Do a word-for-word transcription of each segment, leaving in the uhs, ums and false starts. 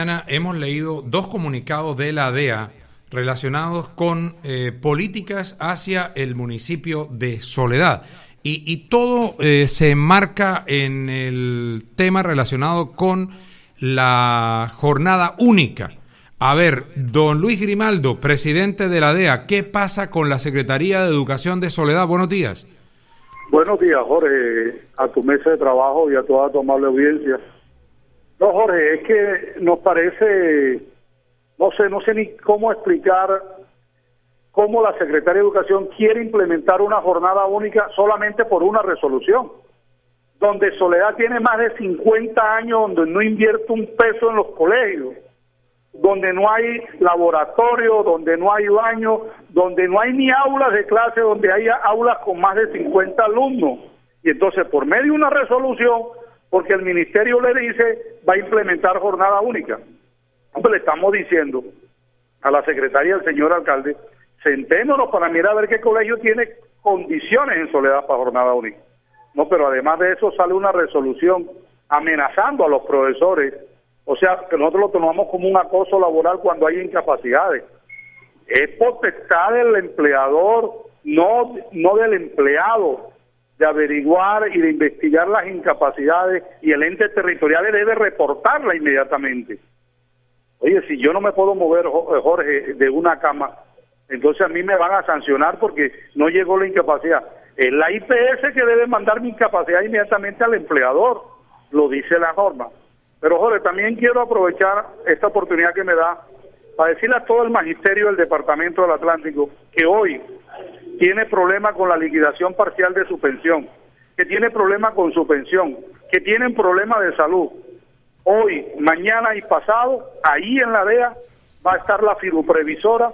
Hemos leído dos comunicados de la D E A relacionados con eh, políticas hacia el municipio de Soledad. Y, y todo eh, se enmarca en el tema relacionado con la jornada única. A ver, don Luis Grimaldo, presidente de la D E A, ¿qué pasa con la Secretaría de Educación de Soledad? Buenos días. Buenos días, Jorge, a tu mesa de trabajo y a toda tu amable audiencia. No, Jorge, es que nos parece, no sé, no sé ni cómo explicar cómo la Secretaría de Educación quiere implementar una jornada única solamente por una resolución, donde Soledad tiene más de cincuenta años, donde no invierte un peso en los colegios, donde no hay laboratorio, donde no hay baño, donde no hay ni aulas de clase, donde hay aulas con más de cincuenta alumnos. Y entonces, por medio de una resolución, porque el ministerio le dice, va a implementar jornada única. Entonces le estamos diciendo a la secretaria, al señor alcalde, sentémonos para mirar a ver qué colegio tiene condiciones en Soledad para jornada única. No, pero además de eso sale una resolución amenazando a los profesores, o sea, que nosotros lo tomamos como un acoso laboral cuando hay incapacidades. Es potestad del empleador, no, no del empleado, de averiguar y de investigar las incapacidades, y el ente territorial debe reportarla inmediatamente. Oye, si yo no me puedo mover, Jorge, de una cama, entonces a mí me van a sancionar porque no llegó la incapacidad. Es la I P S que debe mandar mi incapacidad inmediatamente al empleador, lo dice la norma. Pero, Jorge, también quiero aprovechar esta oportunidad que me da para decirle a todo el magisterio del Departamento del Atlántico que hoy tiene problema con la liquidación parcial de su pensión, que tiene problema con su pensión, que tienen problemas de salud. Hoy, mañana y pasado, ahí en la D E A va a estar la fiduprevisora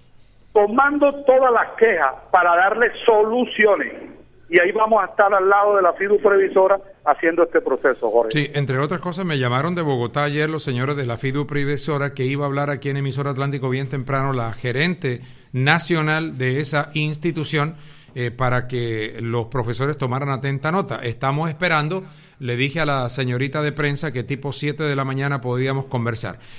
tomando todas las quejas para darle soluciones. Y ahí vamos a estar al lado de la fiduprevisora haciendo este proceso, Jorge. Sí, entre otras cosas me llamaron de Bogotá ayer los señores de la fiduprevisora, que iba a hablar aquí en Emisora Atlántico bien temprano la gerente nacional de esa institución, eh, para que los profesores tomaran atenta nota. Estamos esperando, le dije a la señorita de prensa que tipo siete de la mañana podíamos conversar.